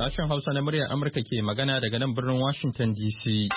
Sashen Hausa na muryar Amurka ke magana daga nan birnin Washington DC.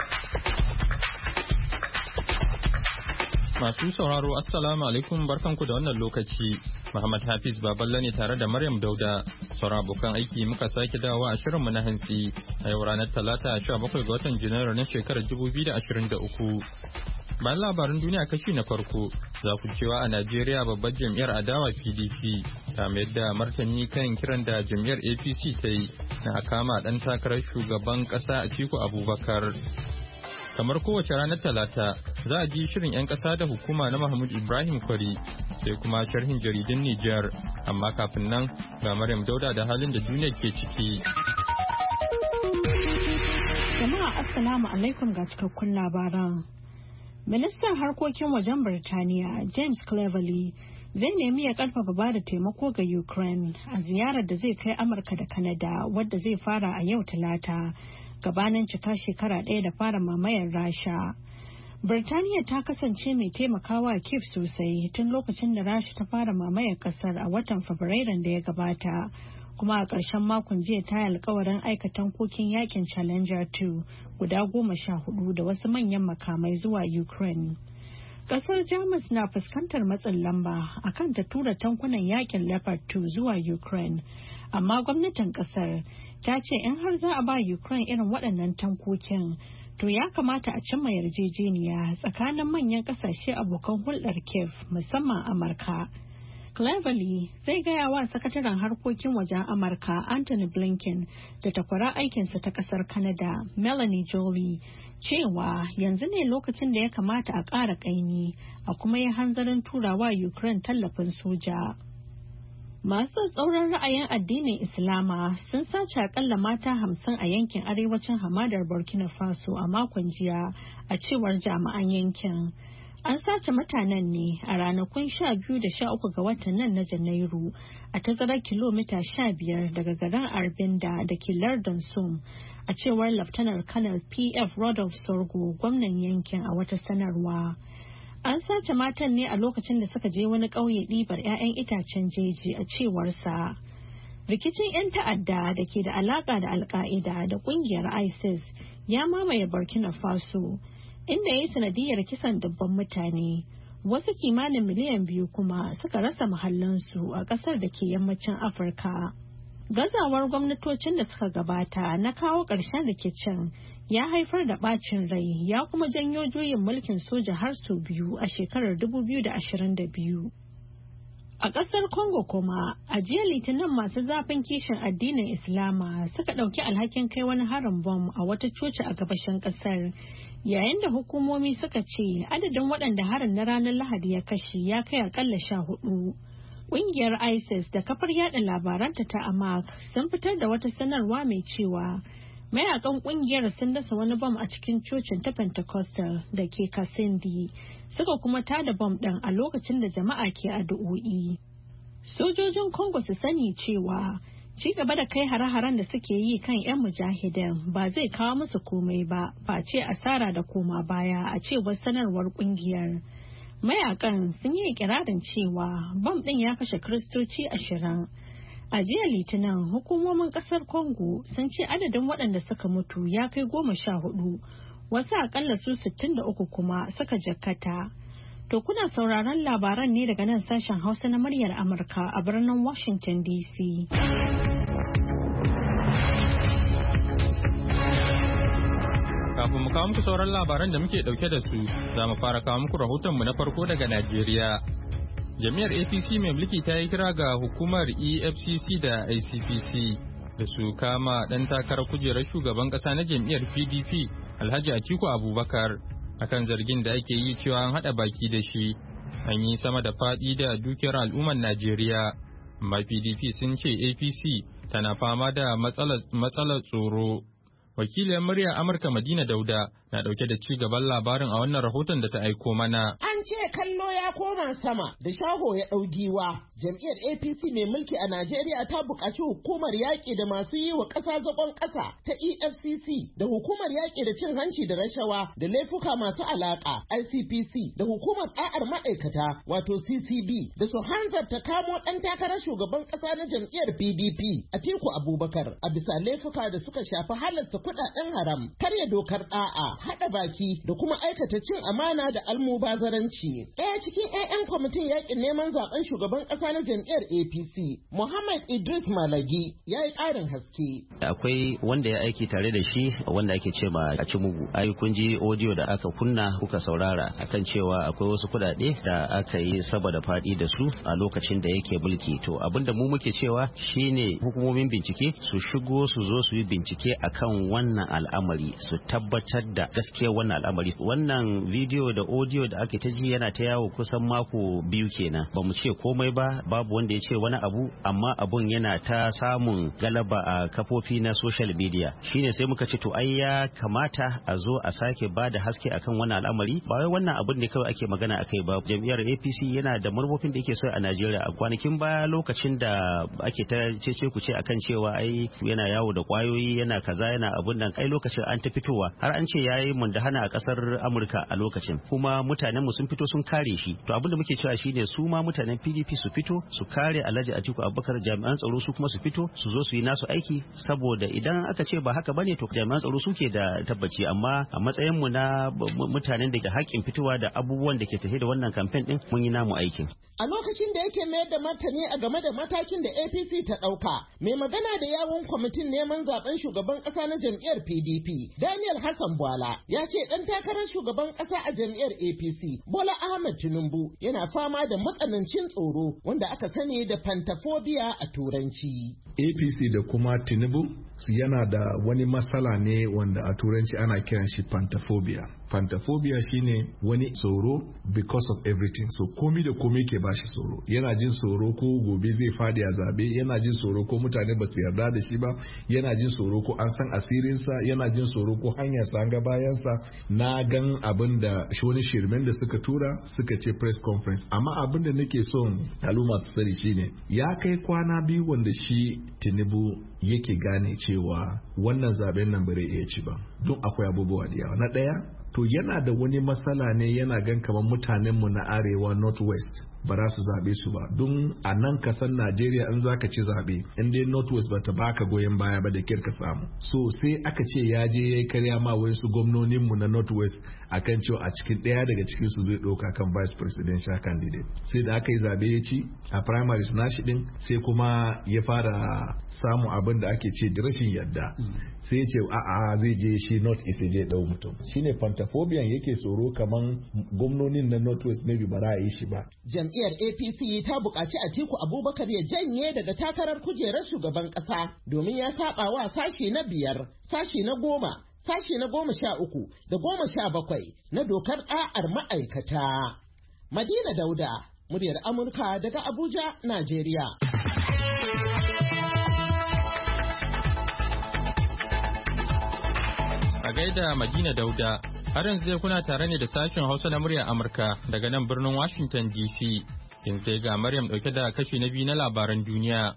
Masu sauraro Assalamu alaikum barkanku da wannan lokaci. Muhammad Hafiz Baballe ne tare da Maryam Dauda. Sauran abokan aiki muka sake dawowa a shirinmu na hantsi a yau ranar Talata 17 ga watan Janairu na shekarar 2023. Bayan labarin duniya kashi na farko, za ku cewa a Najeriya babbar jam'iyyar adawa PDP ta mayar da martani kan kiran da jam'iyyar APC ta yi na kama ɗan takarar shugaban ƙasa Atiku Abubakar. Kamar kowace ranar Talata, za a ji shirin 'yan ƙasa da hukuma na Mahmud Ibrahim Kwari, sai kuma sharhin jaridun Nijar, amma kafin nan ga Maryam Dauda da halin da duniya ke ciki. Jama'a Assalamu alaikum ga cikakkun labaran. Ministan harkokin wajen Birtaniya James Cleverly zai nemi ya karfafa ba da taimako ga Ukraine a ziyarar da zai kai Amurka da Canada wadda zai fara a yau Talata gabanin cika shekara ɗaya da fara mamayar Rasha. Birtaniya ta kasance mai taimakawa Kyiv sosai tun lokacin da Rasha ta fara mamayar kasar a watan Fabrairun da ya gabata. Kuma a ƙarshen makon jiya ta yi alkawarin aika tankokin yakin Challenger 2 guda 14 da wasu manyan makamai zuwa Ukraine. Ƙasar Jamus na fuskantar matsin lamba akan ta tura tankunan yakin Leopard 2 zuwa Ukraine, amma gwamnatin ƙasar ta ce in har za a ba Ukraine irin waɗannan tankokin, to ya kamata a cimma yarjejeniya tsakanin manyan ƙasashe abokan hulɗar Kyiv musamman Amurka. Cleverly zai gaya wa sakataren harkokin wajen Amurka Anthony Blinken da takwara aikinsa ta kasar Canada Melanie Joly cewa yanzu ne lokacin da ya kamata a ƙara ƙaimi a kuma yi hanzarin turawa Ukraine tallafin soja. Masu tsauran ra'ayin addinin Islama sun sace akalla mata 50 a yankin arewacin hamadar Burkina Faso a makon jiya a cewar jami'an yankin. An sace mutanen ne a ranakun 12 da 13 ga watan nan na Janairu a tazarar kilomita 15 daga garin Arbinda da ke lardin Sum, a cewar Laftanar Kanar PF Rodolphe Sorgo, gwamnan yankin, a wata sanarwa. An sace matan ne a lokacin da suka je wani ƙauye ɗibar 'ya'yan itacen jeji, a cewarsa. Rikicin 'yan ta'adda da ke da alaƙa da Al-Qaeda da ƙungiyar ISIS ya mamaye Burkina Faso, inda ya yi sanadiyar kisan dubban mutane, wasu kimanin miliyan 2 kuma suka rasa mahallansu a ƙasar da ke yammacin Afirka. Gazawar gwamnatocin da suka gabata na kawo ƙarshen rikicin ya haifar da ɓacin rai ya kuma janyo juyin mulkin soja har sau 2 a shekarar 2022. A ƙasar Congo kuma, a jiya Litinin masu zafin kishin addinin Islama suka ɗauki alhakin kai wani harin bom a wata coci a gabashin ƙasar, yayin da hukumomi suka ce adadin waɗanda harin na ranar Lahadi ya kashe ya kai akalla 14. Ƙungiyar ISIS da kafar yada labaranta ta Amaq sun fitar da wata sanarwa mai cewa mayakan ƙungiyar sun dasa wani bom a cikin cocin ta Pentecostal da ke Kasindi, suka kuma tada bom ɗin a lokacin da jama'a ke addu'o'i. Sojojin Congo su sani cewa ci gaba da kai hare-haren da suke yi kan 'yan mujahidan ba zai kawo musu komai ba face asara da koma baya, a cewar sanarwar kungiyar. Mayakan sun yi ikirarin cewa bom ɗin ya kashe Kiristoci 20. A jiya Litinin hukumomin ƙasar Congo sun ce adadin waɗanda suka mutu ya kai 14, wasu akalla su 63 kuma suka jakkata. To kuna sauraron labaran ne daga nan sashen Hausa na muryar Amurka a birnin Washington DC. Kafin mu kawo muku sauran labaran da muke dauke da su, za mu fara kawo muku rahotonmu na farko daga Najeriya. Jami'ar APC mai mulki ta yi kira ga hukumar EFCC da ICPC da su kama ɗan takarar kujerar shugaban ƙasa na jam'iyyar PDP Alhaji Atiku Abubakar akan zargin da ake yi cewa an haɗa baki da shi. An yi sama da faɗi da dukiyar al'ummar Najeriya, amma PDP sun ce APC tana fama da matsalar tsoro. Wakiliyar murya Amurka Madina Dauda na dauke da ci gaban labarin a wannan rahoton da ta aiko mana. An An ce kallo ya koma sama da shaho ya ɗau giwa. Jam'iyyar APC mai mulki a Najeriya ta buƙaci hukumar yaƙi da masu yi wa ƙasa zagon ƙasa ta EFCC da hukumar yaƙi da cin hanci da rashawa da laifuka masu alaƙa ICPC da hukumar ɗa'ar ma'aikata wato CCB da su hanzarta kamo ɗan takarar shugaban ƙasa na jam'iyyar PDP Atiku Abubakar a bisa laifuka da suka shafi halarta kuɗaɗen haram, karya dokar ɗa'a, haɗa baki da kuma aikata cin amana da almubazaranci. Ɗaya cikin 'ya'yan kwamitin yaƙin neman zaben shugaban ƙasa na jam'iyyar APC, Muhammad Idris Malagi, ya yi ƙarin haske. Akwai wanda ya aiki tare da shi wanda ake ce ma a Cimugu. Ai kun ji audio da aka kunna kuka saurara akan cewa akwai wasu kuɗaɗe da aka yi saboda faɗi da su a lokacin da yake mulki. To abinda mu muke cewa shine hukumomin bincike su shigo su zo su yi bincike akan wannan al'amari, su tabbatar da gaskiyar wannan al'amari. Wannan video da audio da ake ta ji yana ta yawo kusan mako biyu kenan. Ba mu ce komai ba, babu wanda ya ce wani abu, amma abun yana ta samun galaba a kafofi na social media. Shine sai muka ce to ai ya kamata a zo a sake ba da haske akan wannan al'amari. Ba wai wannan abun ne kawai ake magana akai ba. Jam'iyyar APC yana da manufofin da yake so a Najeriya. A kwanakin baya lokacin da ake ta cece ku ce akan cewa ai yana yawo da kwayoyi, yana kaza, yana abun nan, ai lokacin an ta fitowa har an ce yayi mundahana a kasar Amurka a lokacin, kuma mutanen mu sun fito sun kare shi. To abin da muke cewa shine su ma mutanen PDP su fito su kare Alhaji Atiku Abubakar, jami'an tsaro su kuma su fito su zo su yi nasu aiki, saboda idan aka ce ba haka bane to jami'an tsaro suke da tabbaci. Amma a matsayin mu na mutanen da ke haƙƙin fitowa da abubuwan da ke tafe da wannan campaign din, mun yi namu aikin. A lokacin da yake mayar da martani a game da matakin da APC ta ɗauka, mai magana da yawun kwamitin neman zaben shugaban ƙasa na jam'iyyar PDP, Daniel Hassan Bwala, ya ce ɗan takarar shugaban ƙasa a jam'iyyar APC, Bola Ahmed Tinubu, yana fama da matsanancin tsoro wanda aka sani da pantophobia a Turanci. APC da kuma Tinubu yana da wani matsala ne wanda a Turanci ana kiran shi pantophobia. Pantophobia shine wani tsoro because of everything. So komi da komi ke bashi tsoro. Yana jin tsoro ko gobe zai fadi a zabe, yana jin tsoro ko mutane ba su yarda da shi ba, yana jin tsoro ko an san asirinsa, yana jin tsoro ko hanyarsa an ga bayansa. Na gan abin da wani shirmen da suka tura suka ce press conference. Amma abin da nake son al'umma su sani shine ya kai kwana biyu wanda shi Tinubu yake gane cewa wannan zaben nan bare iya ci ba. Don akwai abubuwa da yawa. Na ɗaya, to yana da wani matsala ne, yana gan kamar mutanenmu na arewa northwest ba za su zaɓe su ba. Don a nan kasan Najeriya in za ka ci zaɓe, in dai northwest ba ta baka goyon baya ba da kirka samu. So sai aka ce ya je ya yi karya ma wasu gwamnoninmu na northwest akan cewa a cikin ɗaya daga cikin su zai ɗauka kan vice presidential candidate. Sai da aka yi zaɓe ya ci a primaries nashi ɗin, sai kuma ya fara samun abin da ake ce da rashin yadda. Sai ya ce a'a zai je shi north east je ɗau mutum. Shine pantophobia yake tsoro kaman gwamnonin na northwest maybe ba za a yi shi ba. Jam'iyyar APC ta buƙaci Atiku Abubakar ya janye daga takarar kujerar shugaban ƙasa domin ya saba wa sashe na 5, sashe na 10, sashe na 13 da 17 na dokar ɗa'ar ma'aikata. Madina Dauda, muryar Amurka daga Abuja, Najeriya. A gaida Madina Dauda, har yanzu dai kuna tare ne da sashen Hausa na muryar Amurka daga nan birnin Washington DC. Yanzu dai ga Maryam dauke da kashi na 2 na labaran duniya.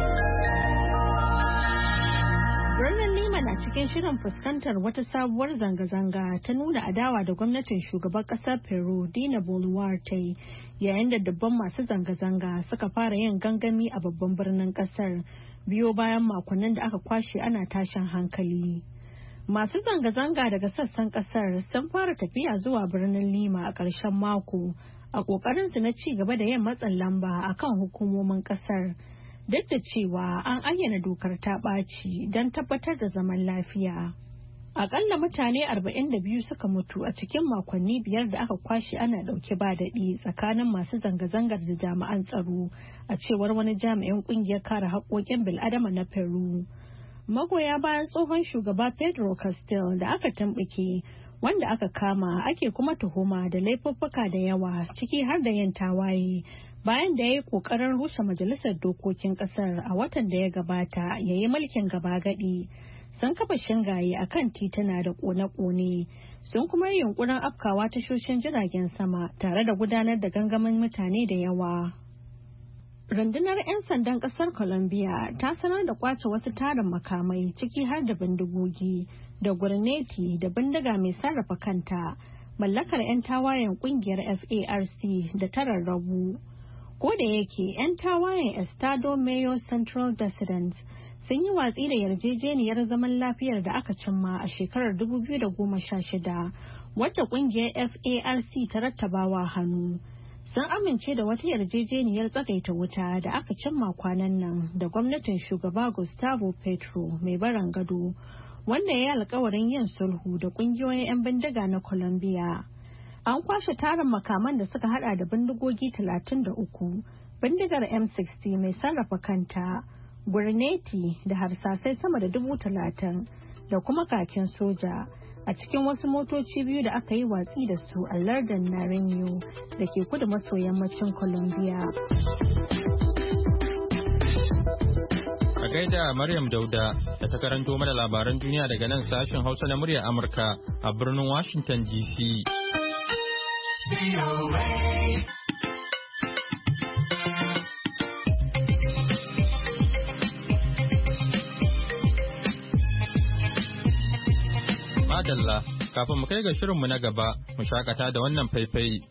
Birnin Lima na cikin shirin fuskantar wata sabuwar zanga-zanga ta nuna adawa da gwamnatin shugaban ƙasar Peru Dina Boluarte, yayin da dubban masu zanga-zanga suka fara yin gangami a babban birnin ƙasar biyo bayan makonnin da aka kwashe ana tashin hankali. Masu zanga-zanga daga sassan kasar sun fara tafiya zuwa birnin Lima a ƙarshen mako a ƙoƙarinsu na ci gaba da yin matsin lamba a kan hukumomin ƙasar, duk da cewa an ayyana dokar ta ɓaci don tabbatar da zaman lafiya. Aƙalla mutane 42 suka mutu a cikin makonni 5 da aka kwashe ana ɗauke ba daɗi tsakanin masu zanga-zangar da jami'an tsaro, a cewar wani jami'in ƙungiyar kare haƙƙoƙin bil'adama na Peru. Magoya bayan tsohon shugaba Pedro Castillo da aka tambake, wanda aka kama ake kuma tuhuma da laifuffuka da yawa ciki har da yin tawaye bayan da ya yi kokarin rushe majalisar dokokin kasar a watan da ya gabata ya yi mulkin gaba gadi, sun kafa shingaye a kan tituna da kone-kone, sun kuma yi yunkurin afkawa tashoshin jiragen sama tare da gudanar da gangamin mutane da yawa. Rundunar 'yan sandan kasar Colombia ta sanar da kwace wasu tarin makamai ciki har da bindigogi da gurneti da bindiga mai sarrafa kanta, mallakar 'yan tawayen kungiyar FARC da ta rarrabu. Ko da yake 'yan tawayen Estado Mayor Central Dissidents sun yi watsi da yarjejeniyar zaman lafiyar da aka cimma a shekarar 2016 wadda kungiyar FARC ta rattabawa hannu. Sun amince da wata yarjejeniyar tsagaita wuta da aka cimma kwanan nan da gwamnatin shugaba Gustavo Petro mai barin gado, wanda ya yi alkawarin yin sulhu da kungiyoyin 'yan bindiga na Colombia. An kwashe tarin makaman da suka hada da bindigogi 33, bindigar M60 mai sarrafa kanta, gurneti da harsasai sama da 30,000 da kuma kakin soja a cikin wasu motoci biyu da aka yi watsi da su a lardin Nariño da ke kudu maso yammacin Colombia. A gaida Maryam Dauda da ta karanto mana labaran duniya daga nan sashen Hausa na muryar Amurka a birnin Washington DC. Madalla, kafin mu kai ga shirinmu na gaba, mu shakata da wannan faifai.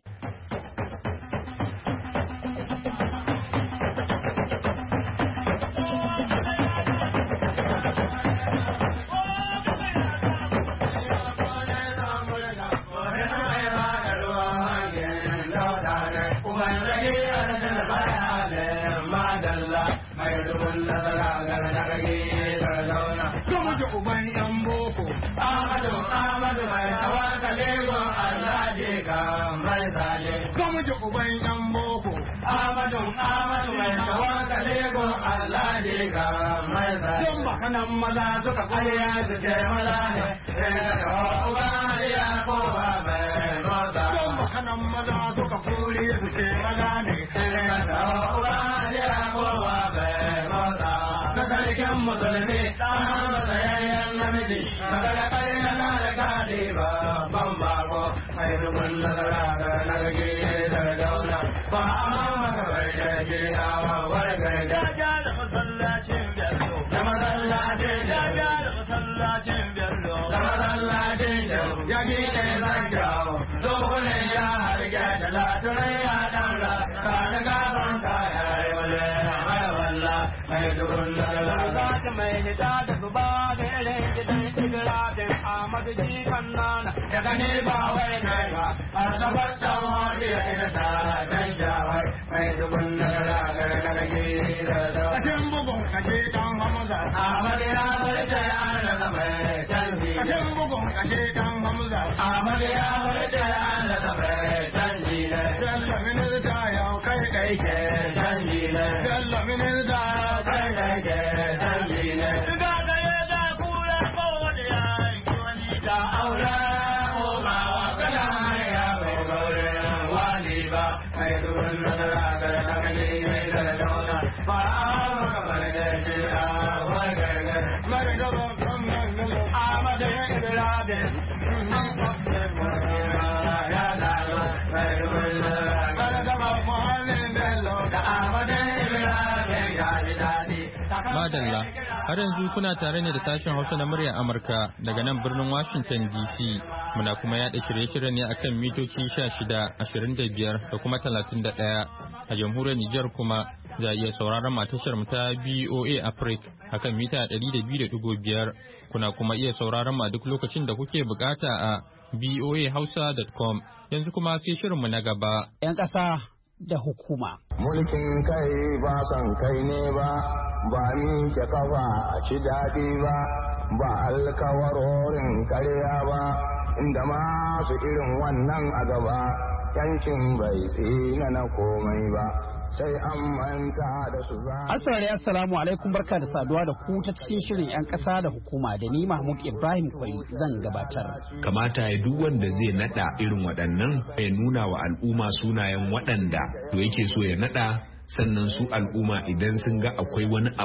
Nan maza suka kwaya su ce maza ne, sai ka taho uba ya kowa bai motsa. Don bakanan maza suka kuri su ce maza ne, sai ka taho uba ya kowa bai motsa. Na sarkin musulmi, ɗan matsayayyen namiji, daga da kai na da kaɗi ba, ban bako, mai rubun nasara da nagage da dauna, ba a mamaka bai shage a wawar gaida. Ya da masallacin bello, da masallacin bello, da masallacin bello, da masallacin bello, ya gine zan jawo, dokunan ya harge da laturai ya ɗaura, ka da gaban kaya yi wale, mai walla, mai dukun lalala. Za ta mai hita da zuba da irin gidan igirafin Ahmadu jikan nana, ya gani ba wai kai ba, a safar ɗan wani ya ina ta dan shawai, mai dukun lalala ga nagage da daura. Kashin bugun kashe kan Hamza, Ahmadu ya farce an rasa mai canji. Kashin bugun kashe kan Hamza, Ahmadu ya farce an rasa mai canji ne. Bello minista yau kai kai ke canji ne. Bello minista kai kai ke canji ne. Ga gare da kura kowane ya yi wani da aure ko ma wa kana ya bai gaure wali ba. Mai dubun nasara ga nagari mai da dauna ba a maka bar da shi a wani gargar. Mari gaba kan nan nilo Ahmadu ya ibirabe. Ya zalo mai dubun nasara ga gaba Muhammadin Bello da Ahmadu Ibirabe ya ji daɗi. Madalla, har yanzu kuna tare ne da sashen Hausa na muryar Amurka daga nan birnin Washington DC. Muna kuma yaɗa shirye-shirye ne akan mitoci 16, 25 da kuma 31. A jamhuriyar Nijar kuma za a iya sauraron matashar mu ta BOA Africa akan mita 200.5. Kuna kuma iya sauraron ma duk lokacin da kuke bukata a boahausa.com. Yanzu kuma sai shirinmu na gaba. 'Yan ƙasa da hukuma. Mulkin kai ba son kai ne ba, ba ni ke kafa a ci daɗi ba, ba alkawarorin karya ba, inda masu irin wannan a gaba, yankin bai tsina na komai ba. Sai an manta da su za. Assalamu alaikum, barka da saduwa da ku ta cikin shirin 'yan ƙasa da hukuma da ni Mahmud Ibrahim Kwari zan gabatar. Kamata ya duk wanda zai nada irin waɗannan ya nuna wa al'umma sunayen waɗanda to yake so ya nada, sannan su al'umma idan sun ga akwai wani abu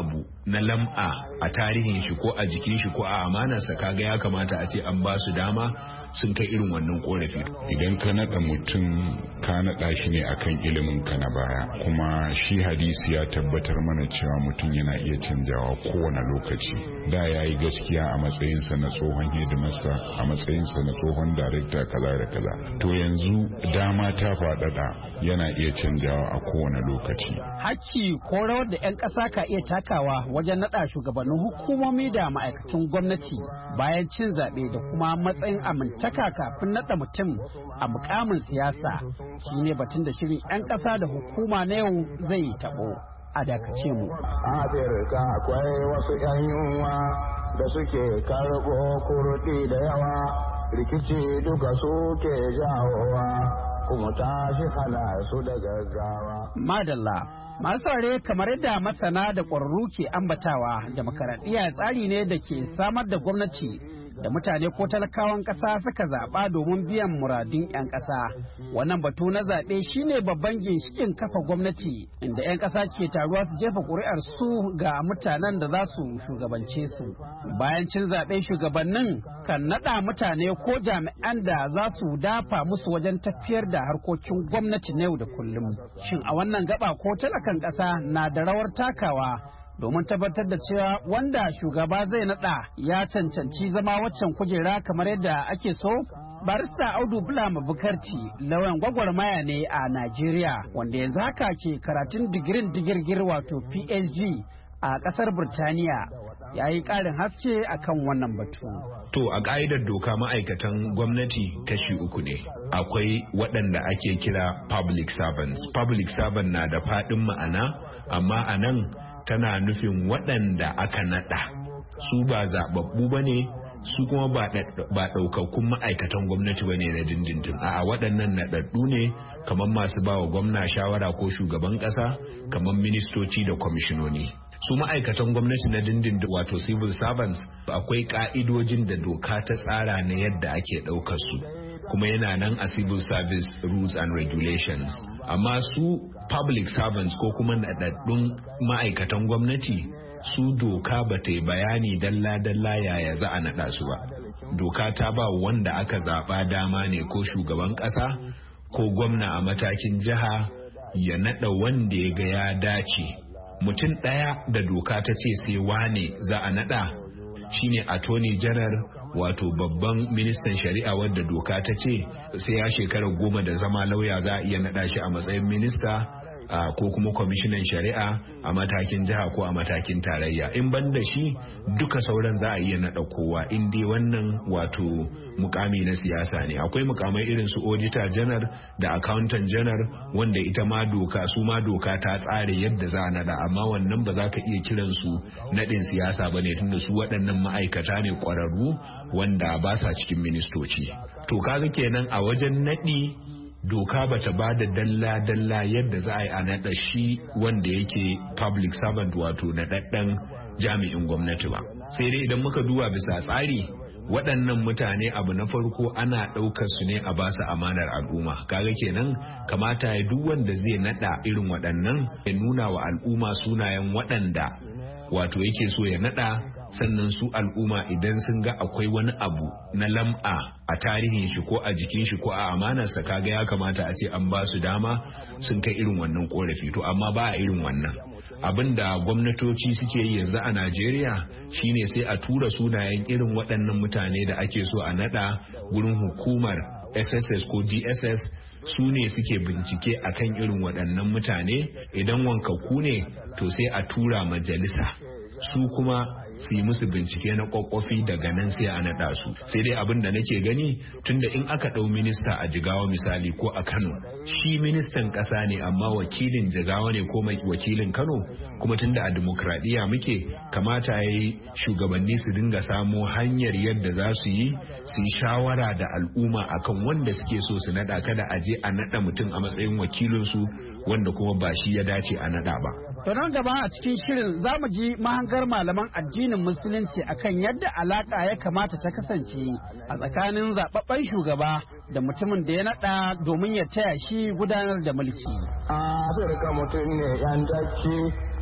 na lam'a a tarihin shi ko a jikin shi ko a amanarsa, kaga ya kamata a ce an ba su dama sun kai irin wannan korafi. Idan ka naɗa mutum ka naɗa shi ne akan ilimin ka na baya, kuma shi hadisi ya tabbatar mana cewa mutum yana iya canjawa kowane lokaci. Da ya yi gaskiya a matsayinsa na tsohon hedimasta, a matsayinsa na tsohon darekta kaza da kaza. To yanzu dama ta faɗaɗa, yana iya canjawa a kowane lokaci. Hakki ko rawar da 'yan ƙasa ka iya takawa wajen naɗa shugabannin hukumomi da ma'aikatan gwamnati bayan cin zaɓe da kuma matsayin amintaka kafin naɗa mutum a mukamin siyasa shine batun da shirin 'yan ƙasa da hukuma na yau zai taɓo. A dakace mu. Afirka akwai wasu 'yan yunwa da suke karɓo kurɗi da yawa, rikici duka suke jawowa, kuma tashi hana su da gaggawa. Madalla. Masu saurare, kamar yadda masana da ƙwararru ke ambatawa, demokaradiyya tsari ne da ke samar da gwamnati da mutane ko talakawan ƙasa suka zaɓa domin biyan muradun 'yan ƙasa. Wannan batu na zaɓe shine babban ginshiƙin kafa gwamnati, inda 'yan ƙasa ke taruwa su jefa ƙuri'ar su ga mutanen da za su shugabance su. Bayan cin zaɓe, shugabannin kan naɗa mutane ko jami'an da za su dafa musu wajen tafiyar da harkokin gwamnati na yau da kullum. Shin a wannan gaba ko talakan ƙasa na da rawar takawa domin tabbatar da cewa wanda shugaba zai nada ya cancanci zama waccan kujera kamar yadda ake so? Barista Audu Bulama Bukarti lauyan gwagwarmaya ne a Najeriya, wanda yanzu haka ke karatun digirin digirgir wato PhD a kasar Burtaniya, ya yi ƙarin haske akan wannan batu. To a ƙa'idar doka ma'aikatan gwamnati kashi uku ne. Akwai waɗanda ake kira public servants. Public servant na da faɗin ma'ana, amma a nan tana nufin waɗanda aka naɗa. Su ba zaɓaɓɓu ba ne, su kuma ba ɗaukakkun ma'aikatan gwamnati ba ne na dindindin. A'a, waɗannan naɗaɗɗu ne kamar masu ba wa gwamna shawara ko shugaban ƙasa, kamar ministoci da kwamishinoni. Su ma'aikatan gwamnati na dindindin wato civil servants, akwai ƙa'idojin da doka ta tsara na yadda ake ɗaukar su, kuma yana nan a civil service rules and regulations. Amma su public servants ko kuma naɗaɗɗun ma'aikatan gwamnati, su doka ba ta yi bayani dalla-dalla yaya za a naɗa su ba. Doka ta ba wanda aka zaɓa dama ne ko shugaban ƙasa ko gwamna a matakin jiha ya naɗa wanda ya ga ya dace. Mutum ɗaya da doka ta ce sai wane za a naɗa shine attorney general, wato babban ministan shari'a, wadda doka ta ce sai ya shekara 10 da zama lauya za a iya naɗa shi a matsayin minista ko kuma kwamishinan shari'a a matakin jiha ko a matakin tarayya. In ban da shi duka sauran za a iya naɗa kowa, in dai wannan wato mukami na siyasa ne. Akwai mukamai irin su auditor general da accountant general, wanda ita ma doka ta tsare yadda za a naɗa, amma wannan ba za ka iya kiran su naɗin siyasa ba ne, tunda su waɗannan ma'aikata ne ƙwararru wanda ba sa cikin ministoci. To kaga kenan a wajen naɗi doka bata ba da dalla-dalla yadda za a yi a naɗa shi wanda yake public servant wato naɗaɗɗen jami'in gwamnati ba. Sai dai idan muka duba bisa tsari, waɗannan mutane abu na farko ana ɗaukar su ne a basu amanar al'umma. Kaga kenan kamata ya duk wanda zai naɗa irin waɗannan ya nuna wa al'umma sunayen waɗanda wato yake so ya naɗa, sannan su al'umma idan sun ga akwai wani abu na lam'a a tarihin shi ko a jikin shi ko a amanarsa, kaga ya kamata a ce an ba su dama sun kai irin wannan korafi. To amma ba a irin wannan. Abin da gwamnatoci suke yi yanzu a Najeriya shine sai a tura sunayen irin waɗannan mutane da ake so a naɗa gurin hukumar SSS ko DSS, su ne suke bincike akan irin waɗannan mutane. Idan wankakku ne to sai a tura majalisa, su kuma su yi musu bincike na kwakwafi, daga nan sai a naɗa su. Sai dai abin da nake gani, tunda in aka ɗau minista a Jigawa misali ko a Kano, shi ministan ƙasa ne amma wakilin Jigawa ne ko wakilin Kano, kuma tunda a demokradiyya muke, kamata ya yi shugabanni su dinga samo hanyar yadda za su yi shawara da al'umma akan wanda suke so su naɗa, kada a je a naɗa mutum a matsayin wakilinsu wanda kuma ba shi ya dace a naɗa ba. To nan gaba a cikin shirin za mu ji mahangar malaman addinin musulunci akan yadda alaka ya kamata ta kasance a tsakanin zababben shugaba da mutumin da ya nada domin ya taya shi gudanar da mulki. Afirka mutum ne yantacci,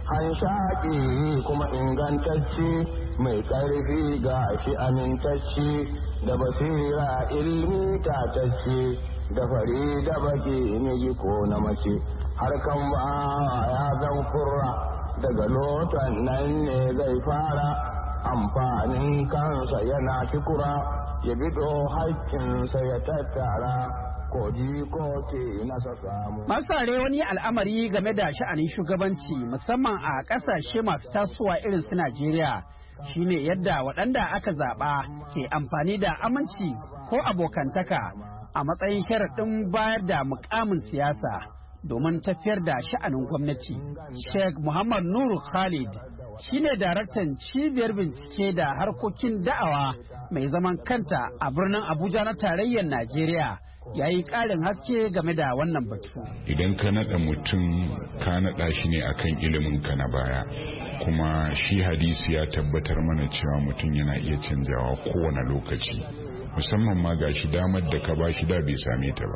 hanshaƙi kuma ingantacce mai ƙarfi ga shi amintacce da basira ilmi tatacce da fari da baki miji ko na mace harkan ba ya zan kurra daga lotan nan ne zai fara amfanin kansa yana kikura ya bido haƙƙinsa ya tattara. Masare wani al'amari game da sha'anin shugabanci musamman a ƙasashe masu tasowa irin su Najeriya shine yadda waɗanda aka zaɓa ke amfani da aminci ko abokantaka a matsayin sharaɗin bayar da mukamin siyasa domin tafiyar da sha'anin gwamnati. Sheikh Muhammad Nuru Khalid shine daraktan cibiyar bincike da harkokin da'awa mai zaman kanta a birnin Abuja na tarayyar Najeriya. Ya yi ƙarin haske game da wannan batu. Idan ka naɗa mutum ka naɗa shi ne akan ilimin ka na baya, kuma shi hadisi ya tabbatar mana cewa mutum yana iya canjawa kowane lokaci, musamman ma ga shi damar da ka ba shi da bai same ta ba.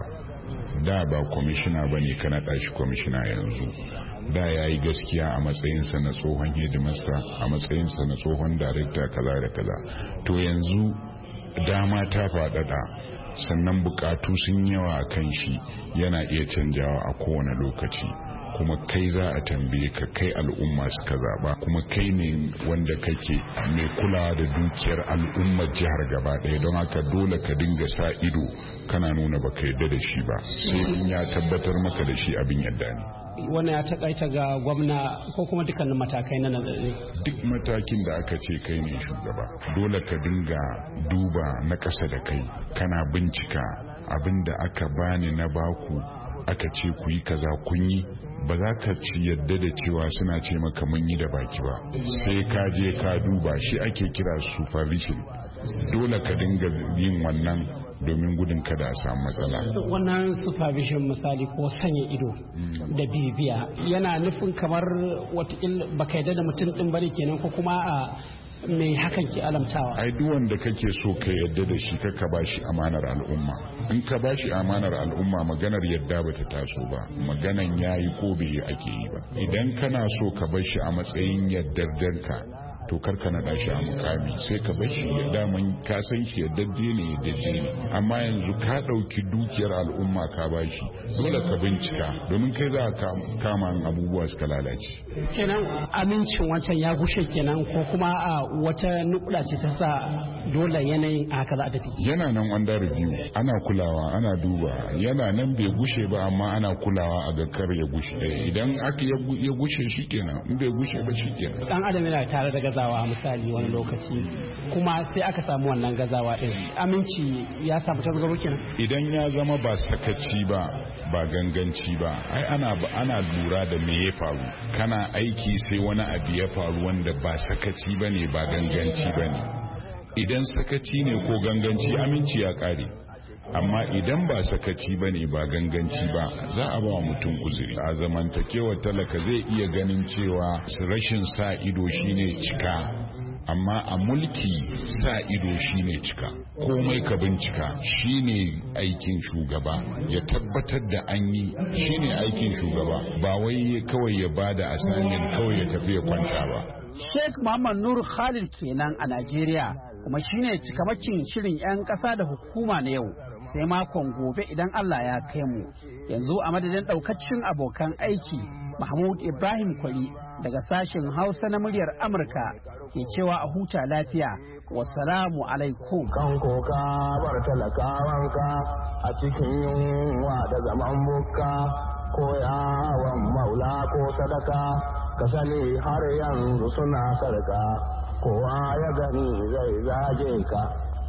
Da ba kwamishina ba ne ka naɗa shi kwamishina yanzu. Da ya yi gaskiya a matsayinsa na tsohon hedimasta, a matsayinsa na tsohon darekta kaza da kaza. To yanzu dama ta faɗaɗa. Sannan bukatu sun yawa a kan shi, yana iya canjawa a kowane lokaci, kuma kai za a tambaye ka, kai al'umma suka zaba, kuma kai ne wanda kake mai kulawa da dukiyar al'ummar jihar gaba ɗaya, don haka dole ka dinga sa ido kana nuna baka yarda da shi ba sai in ya tabbatar maka da shi abin yadda ne. Wannan ya takaita ga gwamna ko kuma dukkanin matakai na nazari? Duk matakin da aka ce kai ne shugaba dole ka dinga duba na ƙasa da kai, kana bincika abin da aka bani na baku aka ce ku yi kaza kun yi, ba za ka ci yadda da cewa suna ce maka mun yi da baki ba, sai ka je ka duba shi ake kira supervision. Dole ka dinga yin wannan domin gudun kada a samu matsala. Wannan supervision misali ko sanya ido da bibiya yana nufin kamar watakila baka yadda da mutum din bane kenan, ko kuma a mai hakan ke alamtawa? Ai duk wanda kake so ka yadda da shi ka bashi amanar al'umma. In ka bashi amanar al'umma maganar yadda bata taso ba, maganan yayi ko bai ake yi ba. Idan kana so ka bar shi a matsayin yaddardanka, to karka naɗa shi a mukami, sai ka bar shi ya daman ka san shi ya dadde ne. Amma yanzu ka ɗauki dukiyar al'umma ka bashi, dole ka bincika domin kai za ka kama abubuwa suka lalace. Kenan amincin wancan ya gushe kenan, ko kuma a wata nukuda ce ta sa dole yanayin haka za a tafi? Yana nan under review, ana kulawa, ana duba, yana nan bai gushe ba amma ana kulawa a ga kar ya gushe. Idan aka ya gushe shi kenan, in bai gushe ba shi kenan. Dan adam yana tare da gazawa misali wani lokaci, kuma sai aka samu wannan gazawa din, aminci ya samu tasgaro kenan. Idan ya zama ba sakaci ba ganganci ba, ai ana lura da me ya faru. Kana aiki sai wani abu ya faru wanda ba sakaci bane ba ganganci bane. Idan sakaci ne ko ganganci aminci ya kare, amma idan ba sakaci ba ne ba ganganci ba, za a ba mutum uzuri. A zamantakewa talaka zai iya ganin cewa rashin sa ido shine cika, amma a mulki sa ido shine cika. Komai ka bincika shine aikin shugaba, ya tabbatar da an yi shine aikin shugaba, ba wai kawai ya bada asanin kawai ya tafi ya kwanta ba. Sheikh Muhammad Nur Khalid kenan a Najeriya, kuma shine cikamakin shirin 'yan ƙasa da hukuma na yau. Sai makon gobe idan Allah ya kai mu. Yanzu a madadin daukacin abokan aiki, Mahmud Ibrahim Kwari daga sashen Hausa na muryar Amurka ke cewa a huta lafiya. Wassalamu alaikum. Kan koka bar talakawanka a cikin yunwa da zaman bukka, ko yawon maula ko sadaka, ka sani har yanzu suna sarka. Kowa ya gani zai zage ka,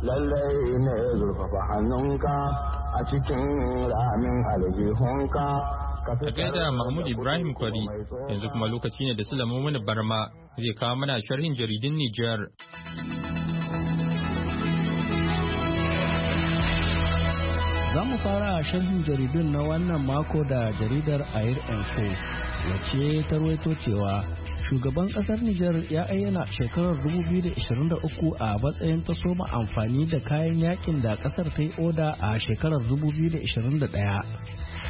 lallai ne zurfafa hannunka a cikin ramin aljihunka. A gaida Mahmud Ibrahim Kwari, yanzu kuma lokaci ne da Sulaiman Muni Barma zai kawo mana sharhin jaridun Nijar. Za mu fara sharhin jaridun na wannan mako da jaridar Air Info, wacce ta rawaito cewa shugaban kasar Nijar ya ayyana shekarar 2023 a matsayin ta soma amfani da kayan yakin da kasar ta yi oda a shekarar 2021.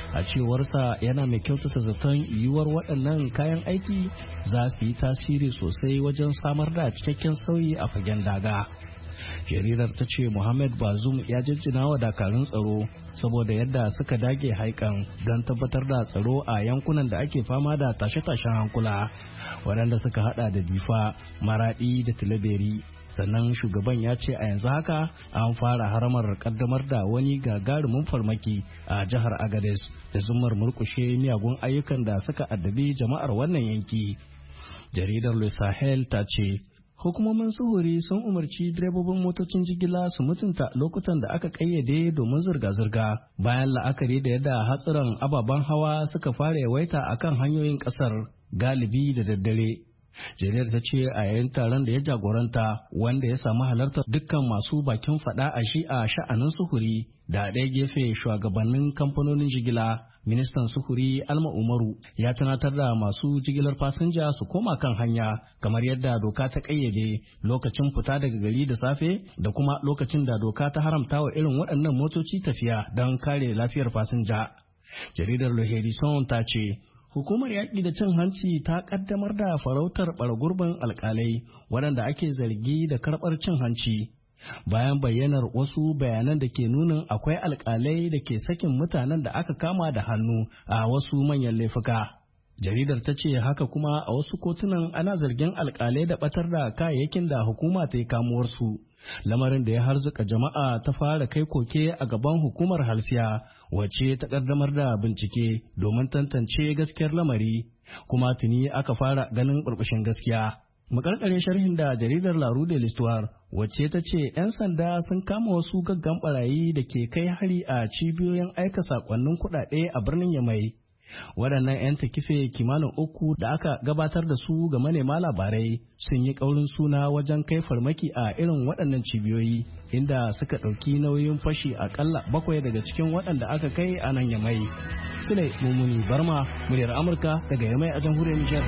A cewarsa yana mai kyautata zaton yiwuwar waɗannan kayan aiki za su yi tasiri sosai wajen samar da cikakken sauyi a fagen daga. Jaridar ta ce Mohamed Bazoum ya jinjina wa dakarun tsaro saboda yadda suka dage haikan don tabbatar da tsaro a yankunan da ake fama da tashe-tashen hankula waɗanda suka hada da Difa, Maradi da Tilaberi. Sannan shugaban ya ce a yanzu haka an fara haramar kaddamar da wani gagarumin farmaki a jihar Agadez da zumar murkushe miyagun ayyukan da suka addabi jama'ar wannan yanki. Jaridar Le Sahel ta ce hukumomin suhuri sun umarci direbobin motocin jigila su mutunta lokutan da aka kayyade domin zirga-zirga bayan la'akari da yadda hatsuran ababen hawa suka fara yawaita akan hanyoyin kasar galibi da daddare. Jaridar ta ce a yayin taron da ya jagoranta wanda ya samu halartar dukkan masu bakin fada a shi a sha'anin suhuri da ɗaya gefe shugabannin kamfanonin jigila, ministan suhuri Alma Umaru ya tunatar da masu jigilar fasinja su koma kan hanya kamar yadda doka ta kayyade lokacin fita daga gari da safe da kuma lokacin da doka ta haramta wa irin waɗannan motoci tafiya don kare lafiyar fasinja. Jaridar Le Hérisson ta ce hukumar yaƙi da cin hanci ta ƙaddamar da farautar ɓargurbin alƙalai waɗanda ake zargi da karɓar cin hanci bayan bayyanar wasu bayanan da ke nunin akwai alƙalai da ke sakin mutanen da aka kama da hannu a wasu manyan laifuka. Jaridar ta ce haka kuma a wasu kotunan ana zargin alƙalai da ɓatar da kayayyakin da hukuma ta yi kamuwarsu. Lamarin da ya harzuka jama'a ta fara kai koke a gaban hukumar halsiya wacce ta kaddamar da bincike domin tantance gaskiyar lamari kuma tuni aka fara ganin burbushin gaskiya. Makarkare sharhin da jaridar La Rue de l'Histoire wacce ta ce 'yan sanda sun kama wasu gaggan barayi da ke kai hari a cibiyoyin aika sakonnin kuɗaɗe a birnin Yamai. Waɗannan 'yan takife kimanin 3 da aka gabatar da su ga manema labarai sun yi ƙaurin suna wajen kai farmaki a irin waɗannan cibiyoyi inda suka ɗauki nauyin fashi aƙalla 7 daga cikin waɗanda aka kai a nan Yamai. Sule Mumuni Barma, muryar Amurka daga Yamai a jamhuriyar Nijar.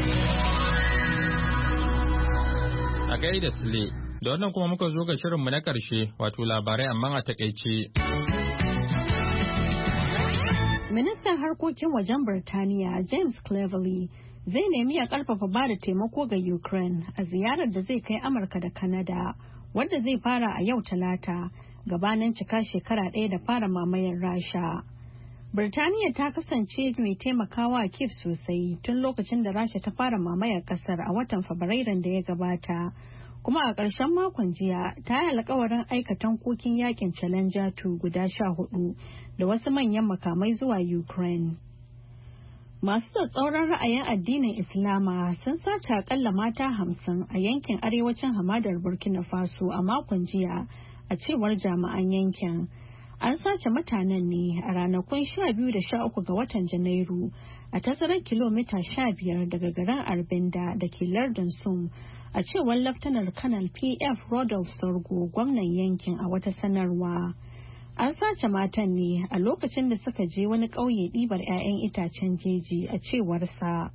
A gaida Sule, da wannan kuma muka zo ga shirinmu na ƙarshe wato labarai amma a takaice. Ministan harkokin wajen Birtaniya James Cleverly zai nemi ya karfafa ba da taimako ga Ukraine a ziyarar da zai kai Amurka da Canada wadda zai fara a yau Talata gabanin cika shekara ɗaya da fara mamayar Rasha. Birtaniya ta kasance mai taimakawa Kyiv sosai tun lokacin da Rasha ta fara mamayar kasar a watan Fabrairun da ya gabata. Kuma a ƙarshen makon jiya ta yi alkawarin aika tankokin yakin Challenger 2 guda 14 da wasu manyan makamai zuwa Ukraine. Masu tsatsauran ra'ayin addinin Islama sun sace akalla mata 50 a yankin arewacin hamadar Burkina Faso a makon jiya a cewar jami'an yankin. An sace mutanen ne a ranakun 12 da 13 ga watan Janairu a tazarar kilomita 15 daga garin Arbinda da ke lardin Sum. A cewar Laftanar Kanal PF Rodolph Sorgo gwamnan yankin a wata sanarwa. An sace matan ne a lokacin da suka je wani ƙauye ɗibar 'ya'yan itacen jeji a cewarsa.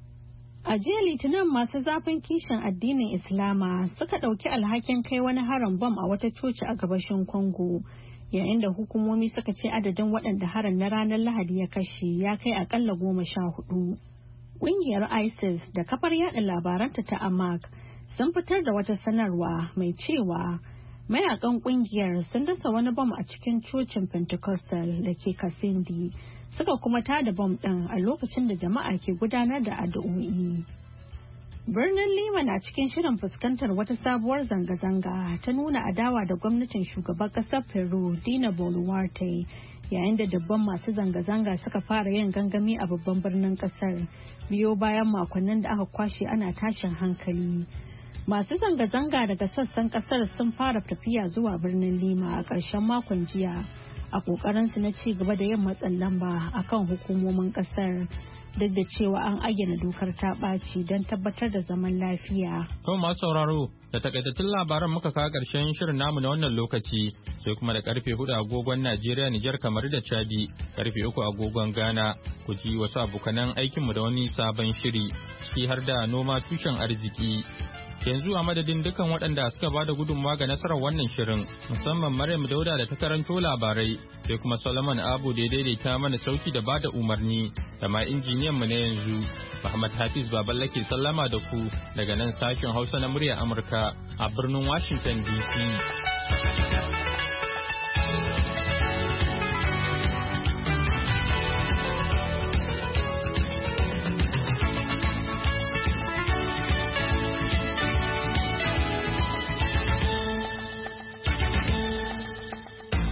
A jiya Litinin masu zafin kishin addinin Islama suka ɗauki alhakin kai wani harin bom a wata coci a gabashin Congo, yayin da hukumomi suka ce adadin waɗanda harin na ranar Lahadi ya kashe ya kai akalla 14. Ƙungiyar ISIS da kafar yada labaranta ta Amaq sun fitar da wata sanarwa mai cewa mayakan ƙungiyar sun dasa wani bom a cikin cocin Pentecostal da ke Kasindi suka kuma tada bom ɗin a lokacin da jama'a ke gudanar da addu'o'i. Birnin Lima na cikin shirin fuskantar wata sabuwar zanga-zanga ta nuna adawa da gwamnatin shugaban ƙasar Peru Dina Boluarte yayin da dabban masu zanga-zanga suka fara yin gangami a babban birnin ƙasar biyo bayan makonnin da aka kwashe ana tashin hankali. Masu zanga-zanga daga sassan ƙasar sun fara tafiya zuwa birnin Lima a ƙarshen makon jiya a ƙoƙarinsu na ci gaba da yin matsin lamba akan hukumomin ƙasar. Duk da cewa an ayyana dokar ta ɓaci don tabbatar da zaman lafiya. To masu sauraro da takaitattun labaran muka kawo ƙarshen shirin namu na wannan lokaci sai kuma da karfe 4 agogon Najeriya Nijar kamar da Chadi karfe 3 agogon Ghana ku ji wasu abokanan aikinmu da wani sabon shiri ciki har da noma tushen arziki. Yanzu a madadin dukkan waɗanda suka ba da gudunmawa ga nasarar wannan shirin, musamman Maryam Dauda da ta karanto labarai, sai kuma Solomon Abu da ya daidaita mana sauki da ba da umarni, da ma injiniyan mu na yanzu. Muhammad Hafiz Baballa ke sallama da ku daga nan sashen Hausa na muryar Amurka a birnin Washington DC.